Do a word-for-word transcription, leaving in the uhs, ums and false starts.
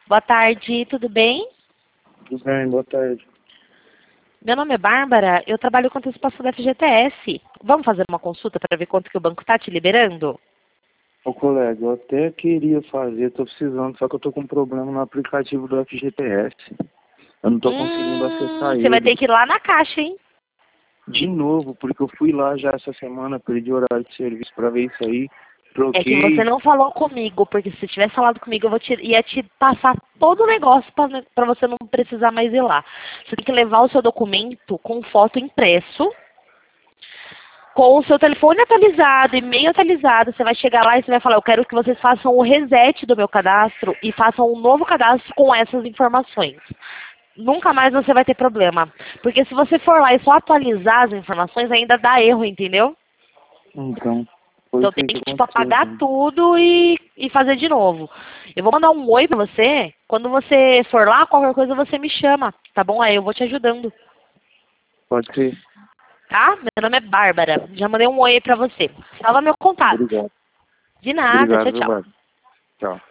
Boa tarde, tudo bem? Tudo bem, boa tarde. Meu nome é Bárbara, eu trabalho com antecipação da F G T S. Vamos fazer uma consulta para ver quanto que o banco está te liberando? Ô colega, eu até queria fazer, tô precisando, só que eu tô com um problema no aplicativo do F G T S. Eu não tô conseguindo acessar Hum, ele. você vai ter que ir lá na caixa, hein? De novo, porque eu fui lá já essa semana, perdi o horário de serviço pra ver isso aí. É que você Troquei. não falou comigo, porque se tivesse falado comigo, eu vou te, ia te passar todo o negócio para você não precisar mais ir lá. Você tem que levar o seu documento com foto impresso, com o seu telefone atualizado, e-mail atualizado. Você vai chegar lá e você vai falar, eu quero que vocês façam o reset do meu cadastro e façam um novo cadastro com essas informações. Nunca mais você vai ter problema. Porque se você for lá e só atualizar as informações, ainda dá erro, entendeu? Então, foi Então isso tem aí que que tipo, aconteceu. apagar Então. tudo e, e fazer de novo. Eu vou mandar um oi pra você. Quando você for lá, qualquer coisa você me chama, tá bom? Aí eu vou te ajudando. Pode ser. Tá? Meu nome é Bárbara. Já mandei um oi pra você. Salva meu contato. Obrigado. De nada. Obrigado, Tchau, viu, tchau. Bárbara? Tchau.